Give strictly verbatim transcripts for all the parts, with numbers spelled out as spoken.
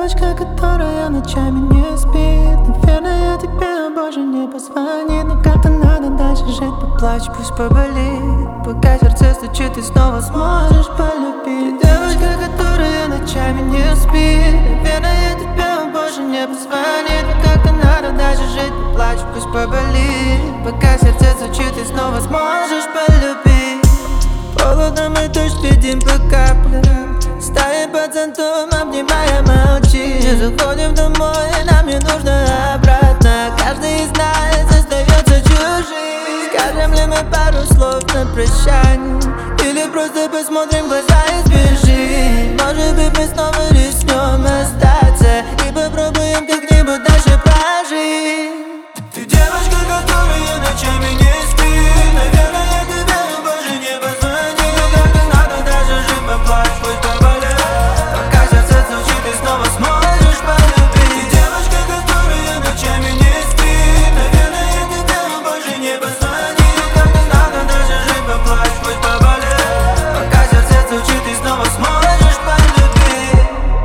девочка, которая ночами не спит. Наверное, тебе больше не позвонит, но как-то надо дальше жить. Поплачь, пусть поболит, пока сердце стучит, ты снова сможешь полюбить. Ты девочка, которая ночами не спит. Наверное, тебе больше не позвонит, но как-то надо дальше жить. Поплачь, пусть поболит, пока сердце стучит, ты снова сможешь полюбить. Холодно мы дождь видим по каплям, стоим под зонтом, обнимая, молчи. Не заходим домой, нам не нужно обратно. Каждый из нас остается чужим. Скажем ли мы пару слов на прощание, или просто посмотрим в глаза и сбежим? Может быть, мы снова рискнем остаться и попробуем как-нибудь дальше прожить. Ты девочка, которая ночами не спит. Наверное, тебе больше не позвонит, но как-то надо даже жить. Поплачь, пусть поболит, пока сердце стучит, ты снова сможешь полюбить. Ты девочка, которая ночами не спит. Наверное, тебе больше не позвонит, но как-то надо даже жить. Поплачь, пусть поболит, пока сердце стучит, ты снова сможешь полюбить.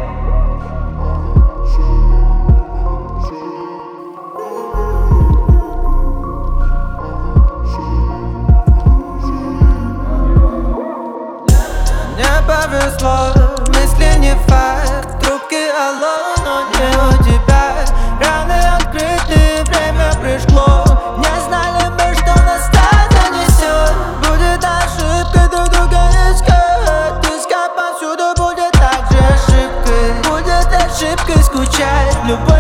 Мне повезло, мысли не факт, трубки алло, но не у тебя. Раны открыты, время пришло. Не знали мы, что нас так занесет. Будет ошибкой друг друга искать, искать повсюду будет также ошибкой. Будет ошибкой скучать, любовь.